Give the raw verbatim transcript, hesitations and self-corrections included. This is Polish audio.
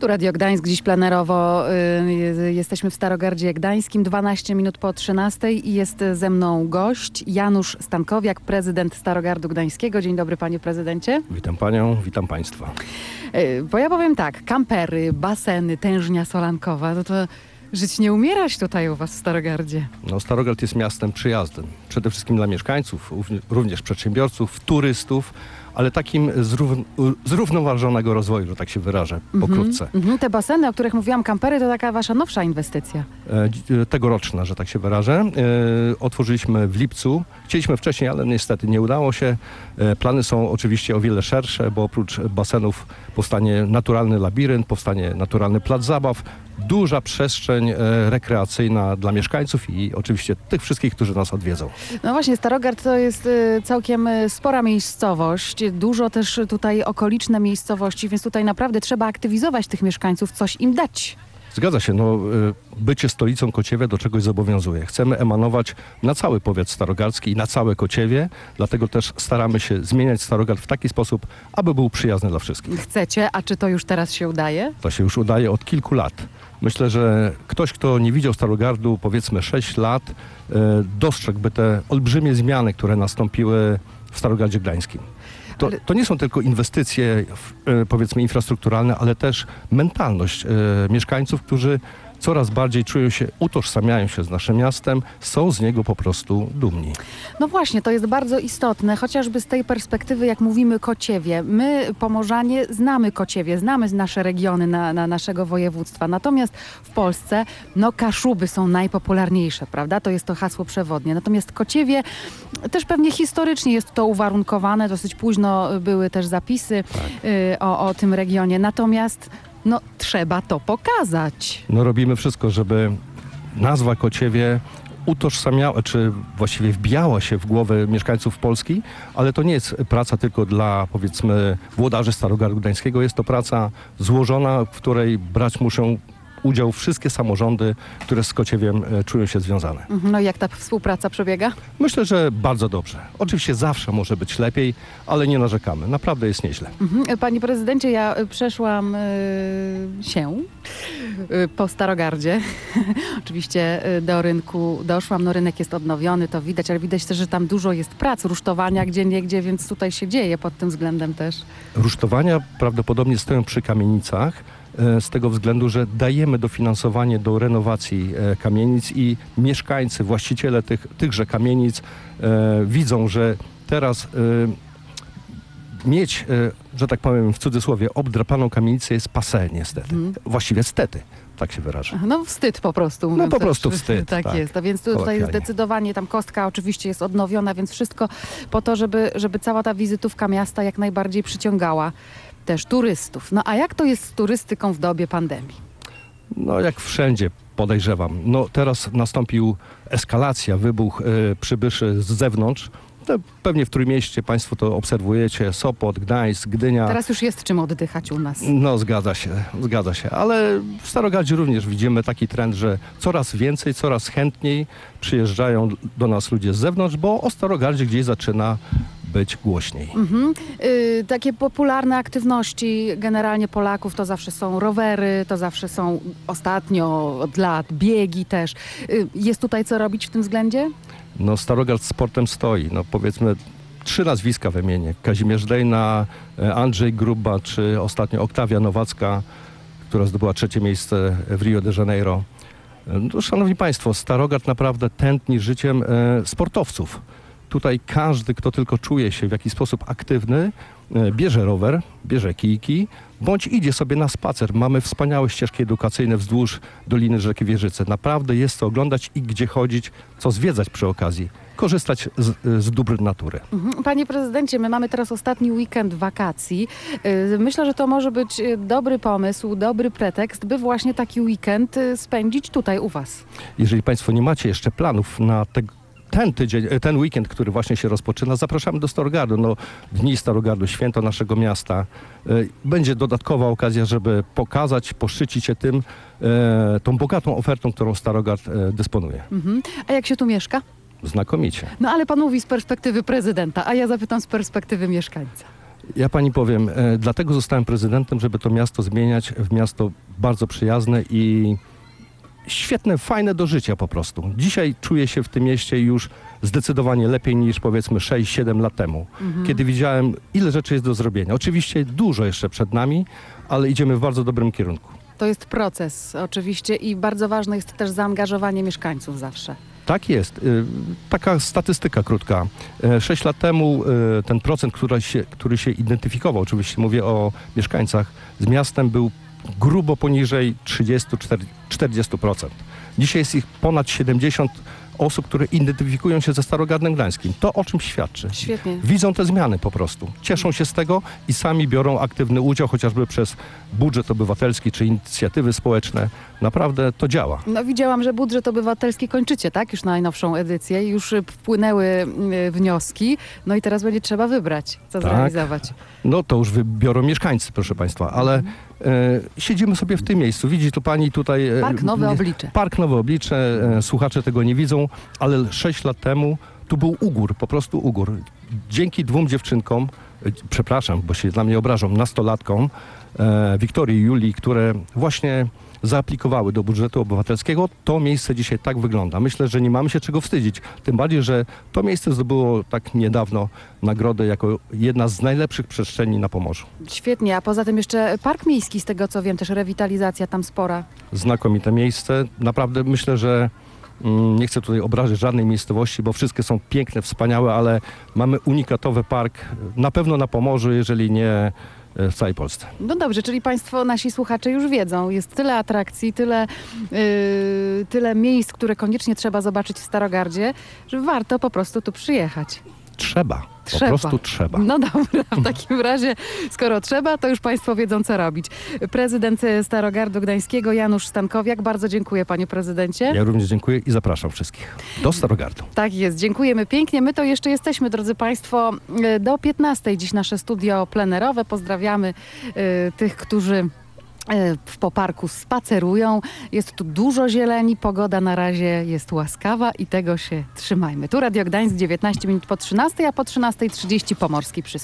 Tu Radio Gdańsk, dziś plenerowo y, jesteśmy w Starogardzie Gdańskim, dwanaście minut po trzynastej i jest ze mną gość Janusz Stankowiak, prezydent Starogardu Gdańskiego. Dzień dobry, panie prezydencie. Witam panią, witam państwa. Y, bo ja powiem tak, kampery, baseny, tężnia solankowa, to to żyć nie umierać tutaj u was w Starogardzie. No, Starogard jest miastem przyjaznym. Przede wszystkim dla mieszkańców, również przedsiębiorców, turystów, ale takim zrówn zrównoważonego rozwoju, że tak się wyrażę pokrótce. Mm -hmm. Te baseny, o których mówiłam, kampery, to taka wasza nowsza inwestycja. E, tegoroczna, że tak się wyrażę. E, otworzyliśmy w lipcu. Chcieliśmy wcześniej, ale niestety nie udało się. E, plany są oczywiście o wiele szersze, bo oprócz basenów powstanie naturalny labirynt, powstanie naturalny plac zabaw, duża przestrzeń e, rekreacyjna dla mieszkańców i oczywiście tych wszystkich, którzy nas odwiedzą. No właśnie, Starogard to jest y, całkiem y, spora miejscowość, dużo też tutaj okoliczne miejscowości, więc tutaj naprawdę trzeba aktywizować tych mieszkańców, coś im dać. Zgadza się, no, bycie stolicą Kociewia do czegoś zobowiązuje. Chcemy emanować na cały powiat starogardzki i na całe Kociewie, dlatego też staramy się zmieniać Starogard w taki sposób, aby był przyjazny dla wszystkich. Chcecie, a czy to już teraz się udaje? To się już udaje od kilku lat. Myślę, że ktoś, kto nie widział Starogardu powiedzmy sześć lat, dostrzegłby te olbrzymie zmiany, które nastąpiły w Starogardzie Gdańskim. To, to nie są tylko inwestycje, powiedzmy, infrastrukturalne, ale też mentalność e, mieszkańców, którzy coraz bardziej czują się, utożsamiają się z naszym miastem, są z niego po prostu dumni. No właśnie, to jest bardzo istotne, chociażby z tej perspektywy, jak mówimy Kociewie. My, Pomorzanie, znamy Kociewie, znamy nasze regiony na, na naszego województwa. Natomiast w Polsce, no Kaszuby są najpopularniejsze, prawda? To jest to hasło przewodnie. Natomiast Kociewie, też pewnie historycznie jest to uwarunkowane, dosyć późno były też zapisy tak. y, o, o tym regionie. Natomiast no, trzeba to pokazać. No, robimy wszystko, żeby nazwa Kociewie utożsamiała, czy właściwie wbijała się w głowę mieszkańców Polski, ale to nie jest praca tylko dla, powiedzmy, włodarzy Starogardu Gdańskiego. Jest to praca złożona, w której brać muszą udział wszystkie samorządy, które z Kociewiem e, czują się związane. No i jak ta współpraca przebiega? Myślę, że bardzo dobrze. Oczywiście zawsze może być lepiej, ale nie narzekamy. Naprawdę jest nieźle. Mhm. Panie prezydencie, ja przeszłam y, się y, po Starogardzie. Oczywiście y, do rynku doszłam. No rynek jest odnowiony, to widać, ale widać też, że tam dużo jest prac, rusztowania gdzie niegdzie, więc tutaj się dzieje pod tym względem też. Rusztowania prawdopodobnie stoją przy kamienicach, z tego względu, że dajemy dofinansowanie do renowacji e, kamienic i mieszkańcy, właściciele tych, tychże kamienic e, widzą, że teraz e, mieć, e, że tak powiem w cudzysłowie, obdrapaną kamienicę jest passé niestety. Hmm. Właściwie stety, tak się wyrażę. No wstyd po prostu. No po prostu też, wstyd. Tak, tak jest. A więc tutaj zdecydowanie tam kostka oczywiście jest odnowiona, więc wszystko po to, żeby, żeby cała ta wizytówka miasta jak najbardziej przyciągała też turystów. No a jak to jest z turystyką w dobie pandemii? No jak wszędzie podejrzewam. No teraz nastąpił eskalacja, wybuch y, przybyszy z zewnątrz. No, pewnie w Trójmieście państwo to obserwujecie. Sopot, Gdańsk, Gdynia. Teraz już jest czym oddychać u nas. No zgadza się, zgadza się. Ale w Starogardzie również widzimy taki trend, że coraz więcej, coraz chętniej przyjeżdżają do nas ludzie z zewnątrz, bo o Starogardzie gdzieś zaczyna być głośniej. Mhm. Y, takie popularne aktywności generalnie Polaków to zawsze są rowery, to zawsze są ostatnio od lat biegi też. Y, jest tutaj co robić w tym względzie? No Starogard sportem stoi. No powiedzmy trzy nazwiska wymienię. Kazimierz Dejna, Andrzej Gruba czy ostatnio Oktawia Nowacka, która zdobyła trzecie miejsce w Rio de Janeiro. No, szanowni państwo, Starogard naprawdę tętni życiem e, sportowców. Tutaj każdy, kto tylko czuje się w jakiś sposób aktywny, bierze rower, bierze kijki, bądź idzie sobie na spacer. Mamy wspaniałe ścieżki edukacyjne wzdłuż Doliny Rzeki Wieżyce. Naprawdę jest co oglądać i gdzie chodzić, co zwiedzać przy okazji. Korzystać z, z dóbr natury. Panie prezydencie, my mamy teraz ostatni weekend wakacji. Myślę, że to może być dobry pomysł, dobry pretekst, by właśnie taki weekend spędzić tutaj u was. Jeżeli państwo nie macie jeszcze planów na tego, Ten tydzień, ten weekend, który właśnie się rozpoczyna, zapraszamy do Starogardu. No, Dni Starogardu, święto naszego miasta. Będzie dodatkowa okazja, żeby pokazać, poszczycić się tym, tą bogatą ofertą, którą Starogard dysponuje. Mhm. A jak się tu mieszka? Znakomicie. No ale pan mówi z perspektywy prezydenta, a ja zapytam z perspektywy mieszkańca. Ja pani powiem, e, dlatego zostałem prezydentem, żeby to miasto zmieniać w miasto bardzo przyjazne i świetne, fajne do życia po prostu. Dzisiaj czuję się w tym mieście już zdecydowanie lepiej niż powiedzmy sześć siedem lat temu, Mhm. kiedy widziałem, ile rzeczy jest do zrobienia. Oczywiście dużo jeszcze przed nami, ale idziemy w bardzo dobrym kierunku. To jest proces oczywiście i bardzo ważne jest też zaangażowanie mieszkańców zawsze. Tak jest. Y, Taka statystyka krótka. E, Sześć lat temu e, ten procent, który się, który się identyfikował, oczywiście mówię o mieszkańcach, z miastem był grubo poniżej trzydzieści do czterdziestu procent. Dzisiaj jest ich ponad siedemdziesiąt osób, które identyfikują się ze Starogardem Gdańskim. To o czym świadczy? Świetnie. Widzą te zmiany po prostu. Cieszą się z tego i sami biorą aktywny udział, chociażby przez budżet obywatelski czy inicjatywy społeczne. Naprawdę to działa. No widziałam, że budżet obywatelski kończycie, tak? Już najnowszą edycję. Już y, wpłynęły y, wnioski. No i teraz będzie trzeba wybrać, co Tak. zrealizować. No to już wybiorą mieszkańcy, proszę Państwa, ale e, siedzimy sobie w tym miejscu. Widzi tu Pani tutaj... e, Park Nowe nie- Oblicze. Park Nowe Oblicze, e, słuchacze tego nie widzą, ale sześć lat temu tu był ugór, po prostu ugór. Dzięki dwóm dziewczynkom, e, przepraszam, bo się dla mnie obrażą, nastolatkom, e, Wiktorii i Julii, które właśnie zaaplikowały do budżetu obywatelskiego, to miejsce dzisiaj tak wygląda. Myślę, że nie mamy się czego wstydzić. Tym bardziej, że to miejsce zdobyło tak niedawno nagrodę jako jedna z najlepszych przestrzeni na Pomorzu. Świetnie, a poza tym jeszcze park miejski, z tego co wiem, też rewitalizacja tam spora. Znakomite miejsce. Naprawdę myślę, że mm, nie chcę tutaj obrazić żadnej miejscowości, bo wszystkie są piękne, wspaniałe, ale mamy unikatowy park na pewno na Pomorzu, jeżeli nie e, w całej Polsce. No dobrze, czyli Państwo, nasi słuchacze już wiedzą, jest tyle atrakcji, tyle, yy, tyle miejsc, które koniecznie trzeba zobaczyć w Starogardzie, że warto po prostu tu przyjechać. Trzeba. Po Trzeba. prostu trzeba. No dobra, w takim razie, skoro trzeba, to już Państwo wiedzą, co robić. Prezydent Starogardu Gdańskiego Janusz Stankowiak, bardzo dziękuję Panie Prezydencie. Ja również dziękuję i zapraszam wszystkich do Starogardu. Tak jest, dziękujemy pięknie. My to jeszcze jesteśmy, drodzy Państwo, y, do piętnastej dziś nasze studio plenerowe. Pozdrawiamy y, tych, którzy y, w poparku spacerują. Jest tu dużo zieleni, pogoda na razie jest łaskawa i tego się trzymajmy. Tu Radio Gdańsk, dziewiętnaście minut po trzynastej, a po trzynastej trzydzieści Pomorski Przysłuch.